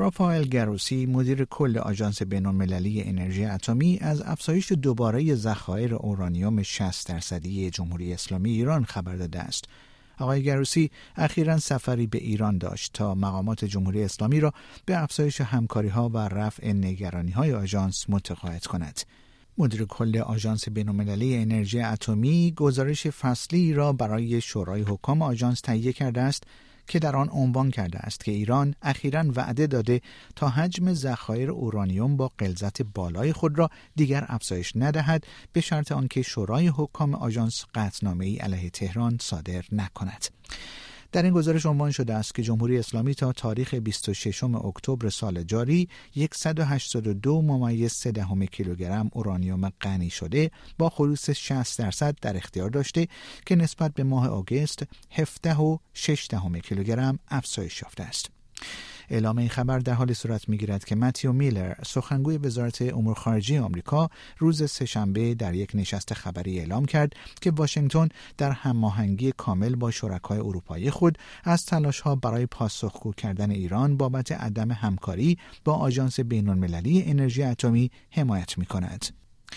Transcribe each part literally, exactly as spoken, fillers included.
رافائل گروسی، مدیر کل آژانس بین‌المللی انرژی اتمی، از افزایش دوباره ذخایر اورانیوم شصت درصدی جمهوری اسلامی ایران خبر داده است. آقای گروسی اخیراً سفری به ایران داشت تا مقامات جمهوری اسلامی را به افزایش همکاری‌ها و رفع نگرانی‌های آژانس متقاعد کند. مدیر کل آژانس بین‌المللی انرژی اتمی گزارش فصلی را برای شورای حکام آژانس تهیه کرده است که در آن عنوان کرده است که ایران اخیراً وعده داده تا حجم ذخایر اورانیوم با غلظت بالای خود را دیگر افزایش ندهد، به شرط آنکه شورای حکام آژانس قطعنامه‌ای علیه تهران صادر نکند. در این گزارش عنوان شده است که جمهوری اسلامی تا تاریخ بیست و ششم اکتبر سال جاری صد و هشتاد و دو ممیز سه دهم کیلوگرم اورانیوم غنی شده با خلوص شصت درصد در اختیار داشته که نسبت به ماه آگوست هفده و شش دهم کیلوگرم افزایش یافته است. اعلام این خبر در حال صورت می‌گیرد که متیو میلر، سخنگوی وزارت امور خارجه آمریکا، روز سه‌شنبه در یک نشست خبری اعلام کرد که واشنگتن در هماهنگی کامل با شرکای اروپایی خود از تلاش‌ها برای پاسخگو کردن ایران بابت عدم همکاری با آژانس بین‌المللی انرژی اتمی حمایت می‌کند.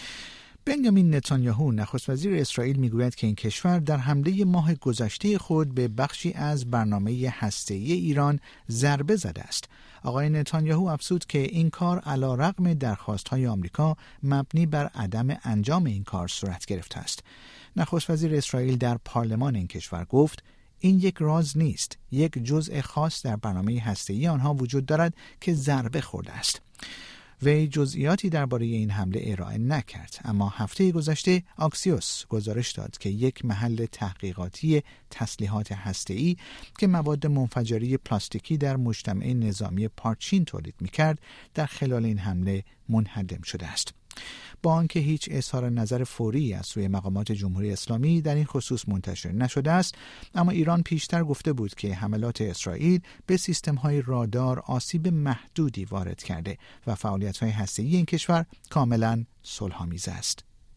بنیامین نتانیاهو، نخست وزیر اسرائیل، میگوید که این کشور در حمله ماه گذشته خود به بخشی از برنامه هسته‌ای ایران ضربه زده است. آقای نتانیاهو افزود که این کار علیرغم درخواست‌های آمریکا مبنی بر عدم انجام این کار صورت گرفته است. نخست وزیر اسرائیل در پارلمان این کشور گفت: این یک راز نیست. یک جزء خاص در برنامه هسته‌ای آنها وجود دارد که ضربه خورده است. وی جزئیاتی درباره این حمله ارائه نکرد، اما هفته گذشته آکسیوس گزارش داد که یک محل تحقیقاتی تسلیحات هسته‌ای که مواد منفجره پلاستیکی در مجتمع نظامی پارچین تولید می‌کرد در خلال این حمله منهدم شده است. با آنکه هیچ اظهار نظر فوری از سوی مقامات جمهوری اسلامی در این خصوص منتشر نشده است، اما ایران پیشتر گفته بود که حملات اسرائیل به سیستم‌های رادار آسیب محدودی وارد کرده و فعالیت‌های هسته‌ای این کشور کاملاً صلح‌آمیز است.